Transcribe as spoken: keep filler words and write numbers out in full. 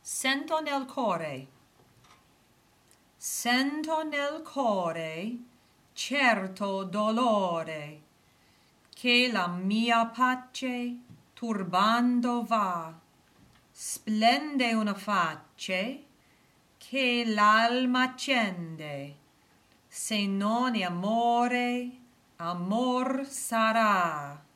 Sento nel core, sento nel core certo dolore, che la mia pace turbando va. Splende una face che l'alma accende, se non è amore, amor sarà.